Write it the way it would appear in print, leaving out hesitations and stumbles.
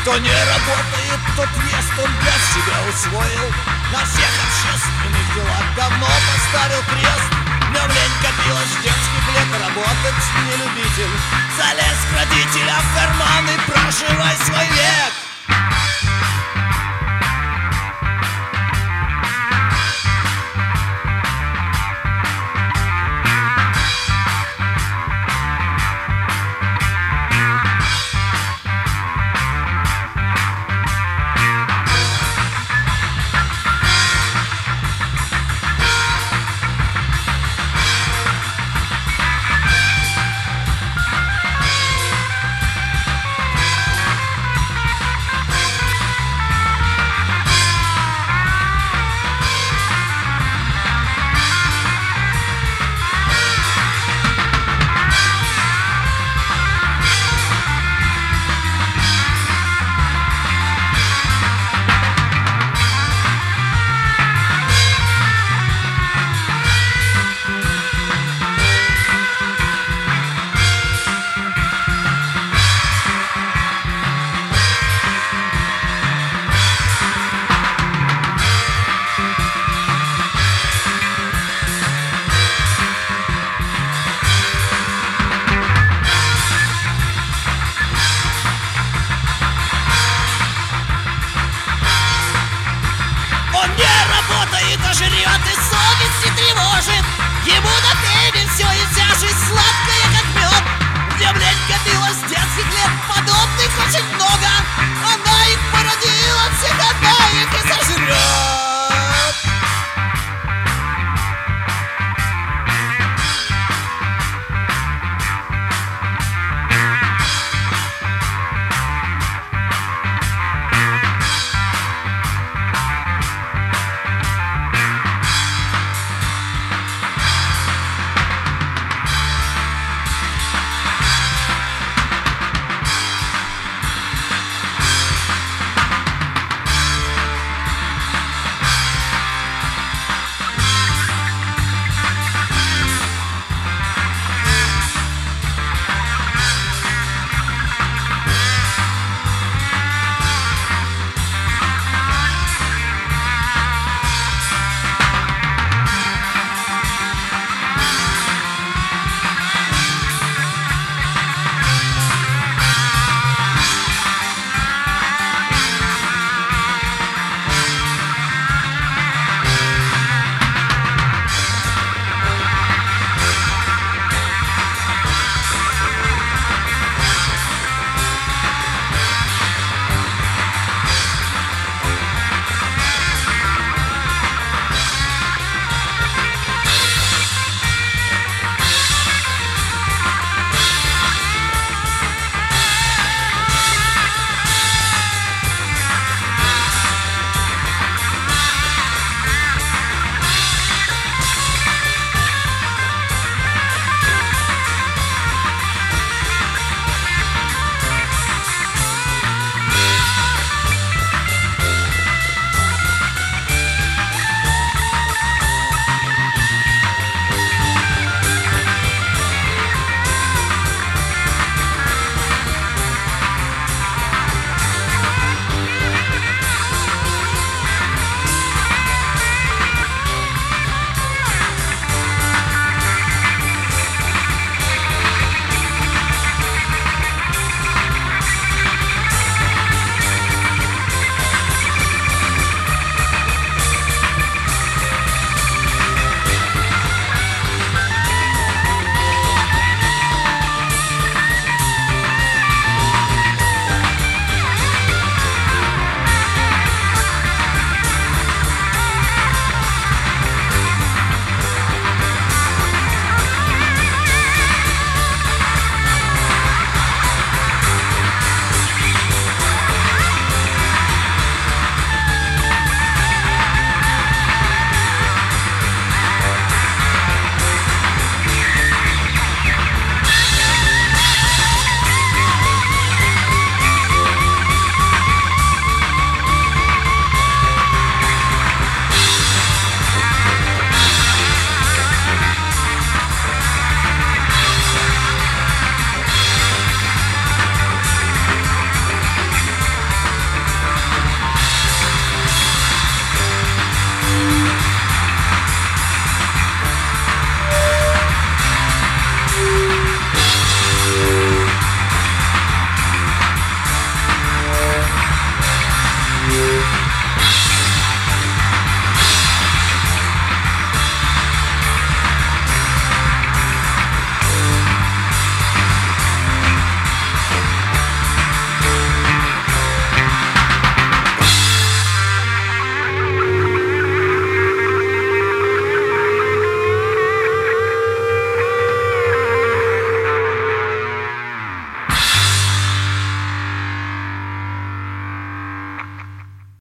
Кто не работает, тот ест, он для себя усвоил. На всех общественных делах давно поставил крест. В нем лень копилась с детских лет, работать не любитель. Залез к родителям в карман и проживай свой век. А жрет и совесть не тревожит. Ему на хлебе все и тяжесть сладкая, как мед. В нем лень копилась с детских лет, подобных очень много. Она их породила, всех одна их и сожрет.